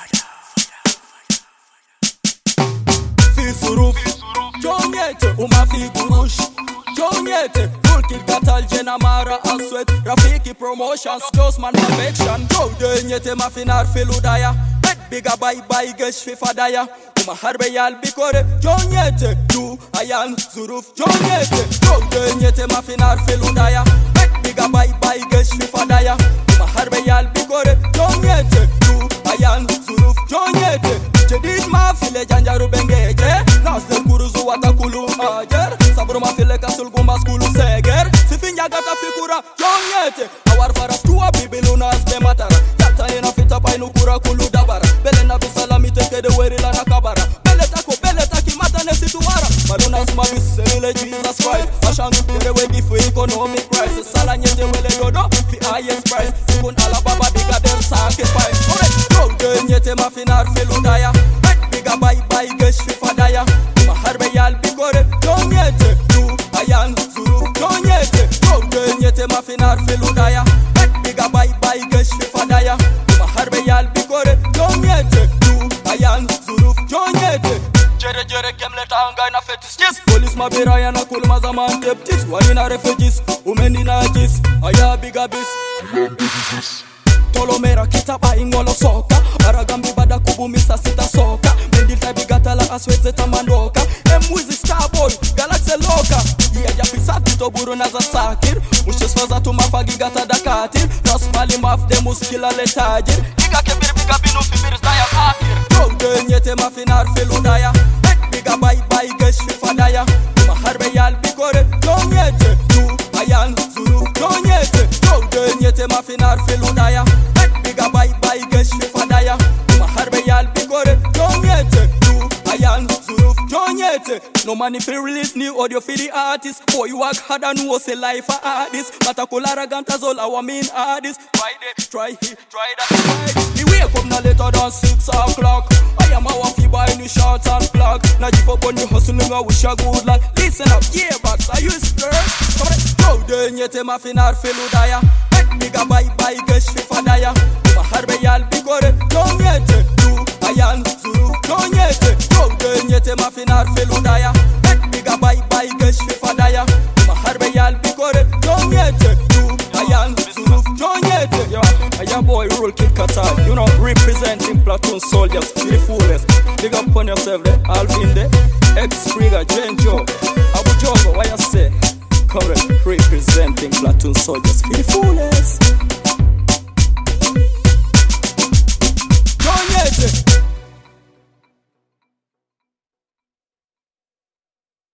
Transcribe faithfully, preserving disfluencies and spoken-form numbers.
في ظروف جونيته وما في قروش جونيته ملك القتل جينا مارا أسود رفيقي بروموشنز جوزمان perfection جودنيته ما في نار في الوداية بيت بيغا باي باي قش في فدايا وما حرب يال بيكوري جونيته جو أيان ظروف جونيته جودنيته ما في نار في الوداية بيت بيغا باي باي قش في فدايا وما حرب يال بيكوري جونيته جو أيان ظروف جونيته جديد ما في لجانجارو بنجيجي ناس الكروزو watakulu ajer sabro ma file kasul gumba skulu seger sifinya gata fikura jonyete awar faras tuwa bibiluna asbe matara yata ina fita painu kura kulu dabara bele na bisalami teke de werila na kabara bele tako bele taki mata ne situara maluna sma bisele Jesus Christ ashangu kere wedi for economic crisis sala nyete wele yodo fi highest price kun ala baba biga der sacrifice correct go jonyete ma finar feludaya biga bye bye gesh fi fadaya harbe yal bigore jonyete du ayan zuru jonyete jonyete ma finar feludaya biga bye bye gesh fi fadaya ma harbe yal bigore jonyete du ayan zuru jonyete jere jere kemle tanga na fetis yes police ma biraya na kulma zaman teptis wani na refugees umeni na jis aya biga bis Tolomera kitaba ingolo soka Aragambi bada kubumisa sita soka Mendilta bigatala asweze tamandoka Mwizi starboy, galaxy loka Iya japisa tito buru naza sakir Mushes faza tumafagi gata dakatir Rasmali mafde muskila letajir Iga kebir biga binu fibir zdaya fakir Jode nyete mafinar feludaya Biga bye bye gesh fifadaya Maharbe yal bigore jonyete Du ayan zuru jonyete Jode nyete mafinar feludaya Biga bye bye gesh fifadaya Maharbe yal bigore jonyete Du ayan zuru jonyete No money fi release new audio for the artist Boy you work hard and know say life a artist Matakulara gantas all our main artists Try this, try it, try that, try this The wake up na later than six o'clock I am a waffy buy new shorts and plug Now give up on the hustling I wish a good luck Listen up, yeah box, are you scared? Come on, go den yete ma finar feludaya Biga bye bye gesh fi fadaya Ma harbe yal bigore jonyete Du ayan zuru jonyete Go den yete ma finar feludaya Biga bye bye gesh fi fadaya Ma harbe yal bigore jonyete Du ayan zuru jonyete Yo, aya boy rule kid Qatar You know, representing platoon soldiers to the fullest Big up on yourself there, Alvin there X-Frigga, Jenjo Abu Jogo, what you say? Correct, representing platoon soldiers to the fullest